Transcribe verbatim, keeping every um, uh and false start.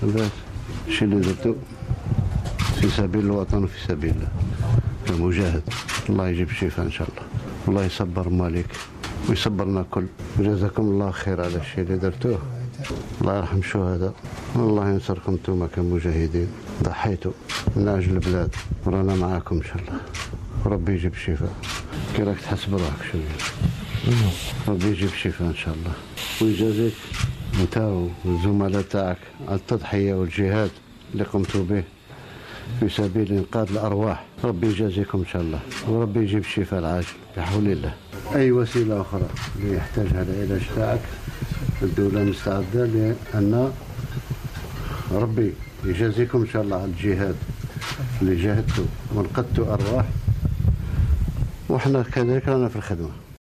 بس الشيء اللي درته في سبيل الوطن وفي سبيل المجاهد. الله يجيب الشفاء ان شاء الله، والله يصبر مالك ويصبرنا كل. جزاكم الله خير على الشيء اللي درتوه، الله يرحم الشهداء، والله ينصركم انتم كمجاهدين، ضحيتوا من اجل البلاد ورانا معاكم ان شاء الله، وربي يجيب الشفاء. كي راك تحس بروحك شويه، ربي يجيب الشفاء ان شاء الله ويجازيك انت والزملاء تاعك على التضحيه والجهاد اللي قمتوا به في سبيل انقاذ الارواح. ربي يجازيكم ان شاء الله، وربي يجيب الشفاء العاجل بحول الله. اي وسيله اخرى اللي يحتاجها العلاج تاعك الدوله مستعده، لان ربي يجازيكم ان شاء الله على الجهاد اللي جاهدتوا وانقذتوا ارواح، وحنا كذلك رانا في الخدمه.